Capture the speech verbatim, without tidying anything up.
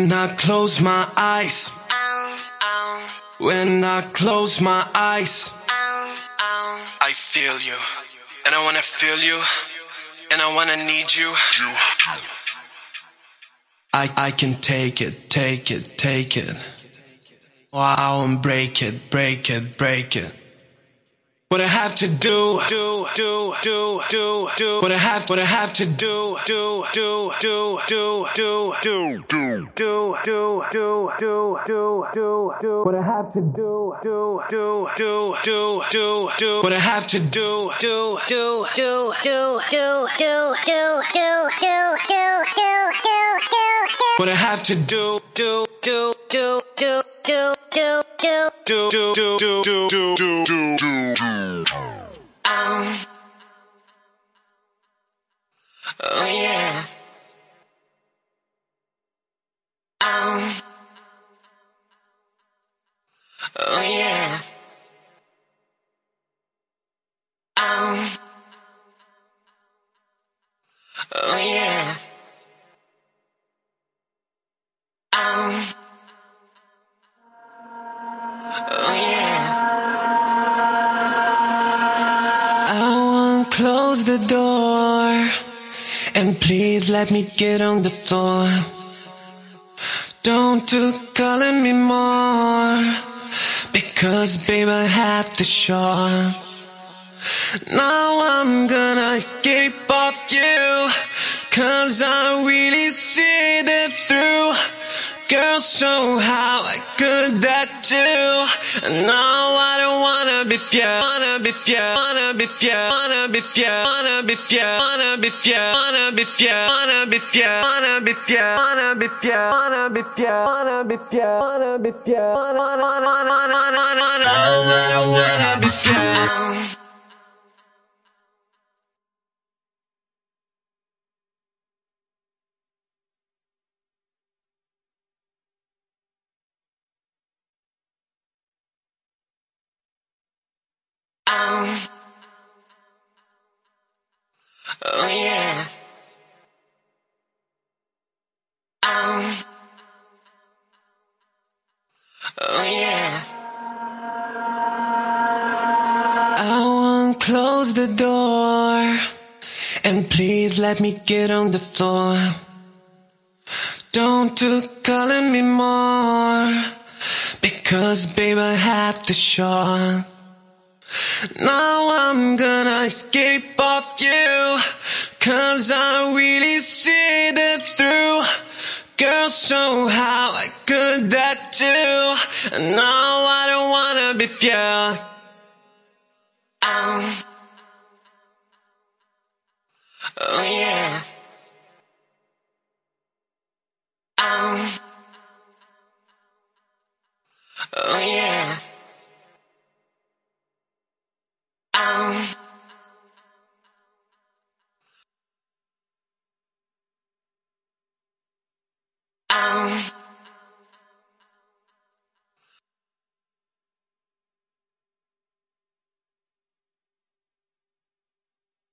When I close my eyes, when I close my eyes, I feel you, and I wanna feel you, and I wanna need you. I, I can take it, take it, take it. Wow, and break it, break it, break it. What I have to do, do, do, do, do, do. What I have, what I have to do, do, do, do, do, do, do, do, do, do, do, do, do, do, do. What I have to do, do, do, do, do, do, do. What I have to do, do, do, do, do, do, do, do, do, do, do, do, do. What I have to do, do, do, do, do, do, do, do, do, do, do, do, do, do, do, do. Um. Oh yeah. Um. Oh yeah. Um. Oh yeah. Um. Oh yeah. I won't close the door, and please let me get on the floor. Don't do calling me more, because babe I have the shore. Now I'm gonna escape off you, cause I really see it through. Girl, so how I could that do? And now I don't wanna be few, wanna be few, wanna be few, wanna be few, wanna be few, wanna be few, wanna be few, wanna be few, wanna be few, wanna be few, wanna be few, wanna be few, wanna be few, wanna, wanna, wanna, wanna, wanna, wanna. I don't wanna be few. Um. Oh yeah. Um. Oh yeah. I won't close the door, and please let me get on the floor. Don't do calling me more, because babe I have the shore. Now I'm gonna escape off you, cause I really see it through. Girl, so how I could that do? And now I don't wanna be few. Um. Oh yeah.